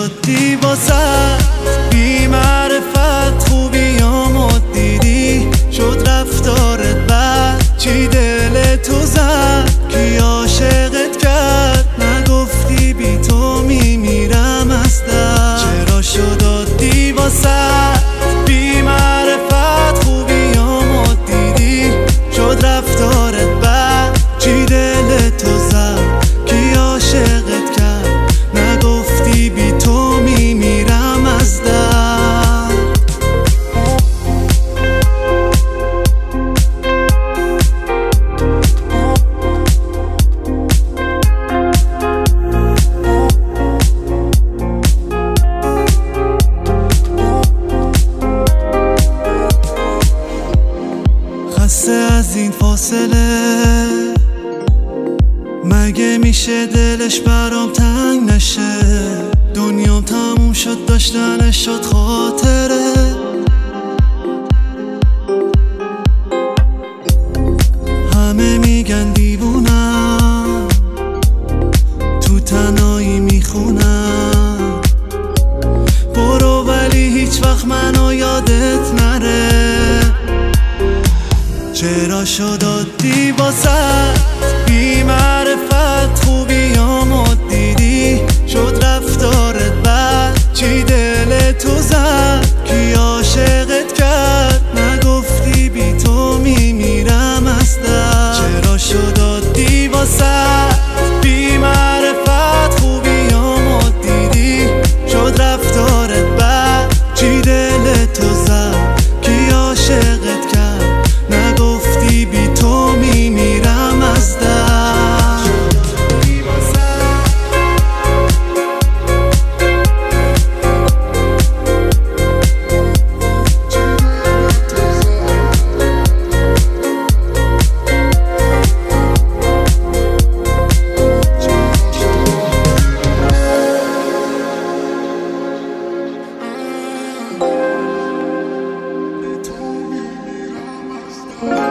شد دیواسه بی معرفت خوبیامو دیدی شد رفتارت بد چی دل تو زد کی عاشقت کرد نگفتی بی تو میمیرم از درد چرا شد دیواسه بی معرفت خوبیامو دیدی شد رفتارت بد چی دل تو زد کی عاشقت کرد نگفتی بی تو میمیرم از درد خسته از این فاصله مگه میشه دلش برام تنگ نشه دنیام تموم شد داشتنش شد خاطره همه میگن دیوونم تو تنهایی میخونم برو ولی هیچ وقت منو یادت نره چرا شد دیواسه بی معرفت خوبیامو دیدی شد رفتارت بد چی دل تو زد کی عاشقت کرد نگفتی بی تو میمیرم از درد چرا شد دیواسه بی معرفت خوبیامو دیدی شد رفتارت بد چی دل تو زد کی عاشقت کرد نگفتی بی تو میمیرم از درد Oh